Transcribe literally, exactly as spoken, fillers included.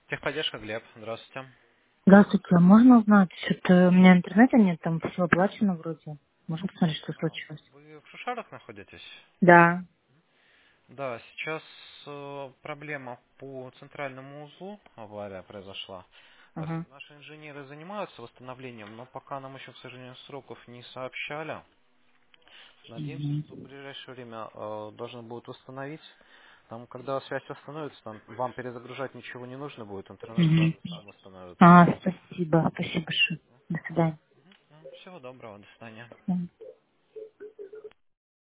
Техподдержка, Глеб. Здравствуйте. Здравствуйте, а можно узнать, что-то у меня интернета нет, там все оплачено вроде. Можно посмотреть, что А, случилось? Вы в Шушарах находитесь? Да. Да, сейчас э, проблема по центральному узлу, авария произошла. Э, Ага. Наши инженеры занимаются восстановлением, но пока нам еще, к сожалению, сроков не сообщали. Надеемся, Мгм. что в ближайшее время э, должны будут восстановить. Там, когда связь восстановится, там вам перезагружать ничего не нужно будет, интернет Мгм. сразу сам восстановится. А, спасибо, спасибо большое. До свидания. Ну, всего доброго, до свидания. Мгм.